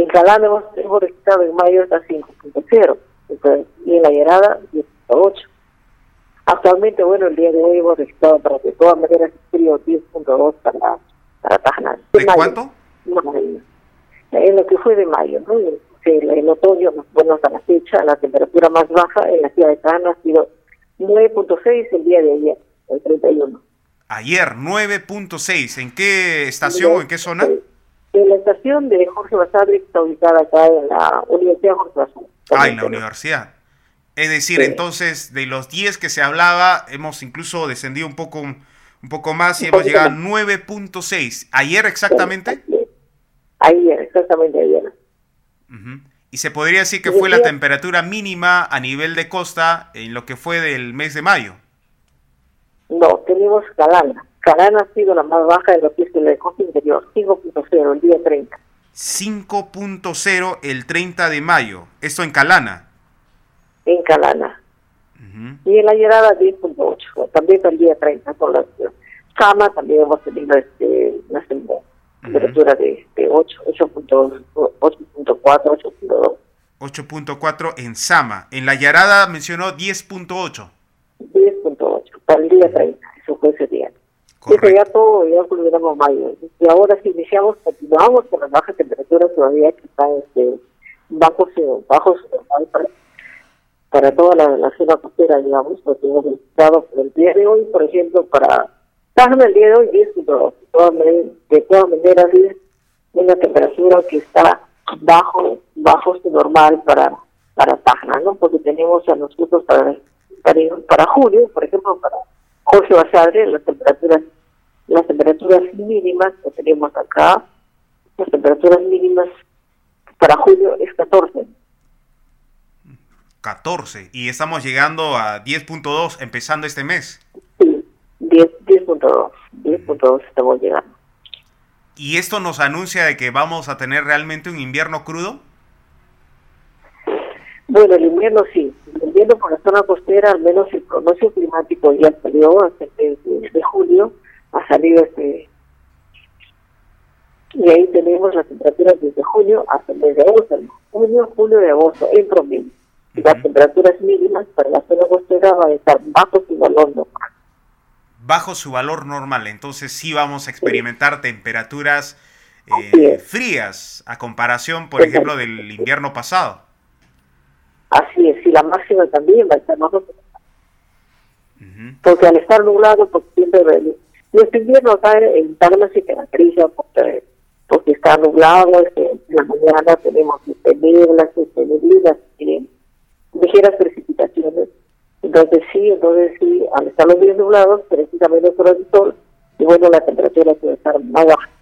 Calama hemos registrado en mayo hasta 5.0 y en La Llerada 10.8. Actualmente, bueno, el día de hoy hemos registrado para de todas maneras frío 10.2 para Tacna. ¿De cuánto? No, en lo que fue de mayo, ¿no? El otoño, bueno, hasta la fecha, la temperatura más baja en la ciudad de Tacna ha sido 9.6 el día de ayer, el 31. Ayer, 9.6. ¿En qué estación o en qué zona? En la estación de Jorge Basadre, que está ubicada acá en la Universidad Jorge Basadre. En la universidad. Es decir, entonces, de los 10 que se hablaba, hemos incluso descendido un poco más y hemos llegado a 9.6. ¿Ayer exactamente? Ayer, exactamente ayer. Uh-huh. Y se podría decir que fue la temperatura mínima a nivel de costa en lo que fue del mes de mayo. No, tenemos Calama. Calama ha sido la más baja de lo que es el costa interior, 5.0 el día 30. 5.0 el 30 de mayo. ¿Esto en Calama? En Calama. Uh-huh. Y en La Llerada 10.8, también el día 30. Con la Cama también hemos tenido una temperatura de 8.4, 8.2. 8.4 en Sama. En La Llerada mencionó 10.8. 10.8, para el día 30, eso fue ese día. Correcto. Eso ya culminamos mayo. Y ahora si continuamos con las bajas temperaturas todavía que están bajos para toda la zona costera, digamos, porque hemos registrado por el día de hoy, por ejemplo, para Tacna el día de hoy 10.2. De todas maneras es una temperatura que está bajo su normal para Tacna, ¿no? Porque tenemos a nosotros para julio, por ejemplo, para Jorge Basadre, las temperaturas mínimas que tenemos acá, las temperaturas mínimas para julio es 14. 14, y estamos llegando a 10.2 empezando este mes. Sí, 10.2 estamos llegando. ¿Y esto nos anuncia de que vamos a tener realmente un invierno crudo? Bueno, el invierno sí. El invierno por la zona costera, al menos el pronóstico climático ya salió hasta el mes de julio, ha salido y ahí tenemos las temperaturas desde junio hasta el mes de agosto, junio, julio y agosto, en promedio. Y las temperaturas mínimas para la zona costera van a estar bajo su valor normal. Bajo su valor normal, entonces sí vamos a experimentar temperaturas frías a comparación, por ejemplo, del invierno pasado. Así es, y la máxima también va a estar más o menos. Porque al estar nublado, porque siempre nuestro invierno acá en Tacna se caracteriza porque está nublado, en la mañana tenemos neblinas, ligeras precipitaciones. Entonces sí, al estar los días nublados, precisamente por el sol, y bueno, la temperatura puede estar más baja.